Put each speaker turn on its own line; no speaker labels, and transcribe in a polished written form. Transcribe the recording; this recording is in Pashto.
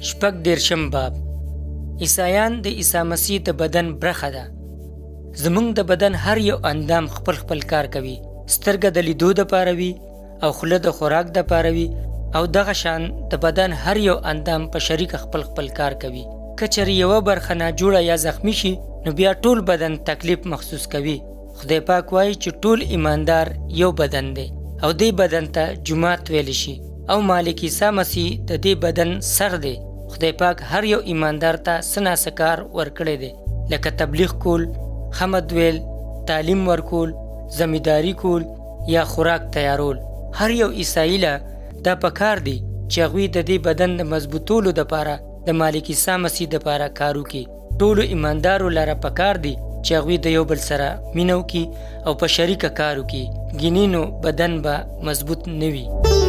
شپږ باب عیسایان د عیسی مسیح د بدن برخه ده. زمونږ د بدن هر یو اندام خپل خپل کار کوي. سترګه د لیدو دپاره وي او خوله د خوراک دپاره وي او دغه شان د بدن هر یو اندام په شریکه خپل خپل کار کوي. که چېرې یوه برخه ناجوړه یا زخمی شي نو بیا ټول بدن تکلیف محسوس کوي. خدای پاک وایي چې ټول ایماندار یو بدن دی او دې بدن ته جومات ویلی شي او مالک عیسی مسیح د دې بدن سر دی. خدای پاک هر یو ایماندار ته څه ناڅه کار ورکړی دی، لکه تبلیغ کول، حمد ویل، تعلیم ورکول، زمینداری کول یا خوراک تیارول. هر یو عیسائی له دا پکار دی چې هغوی د دې بدن د مضبوطولو دپاره د مالک عیسی مسیح دپاره کار وکړي. ټولو ایماندارو لره پکار دی چې هغوی د یو بل سره مینه وکړي او په شریکه کار وکړي، ګینې نو بدن به مضبوط نه وي.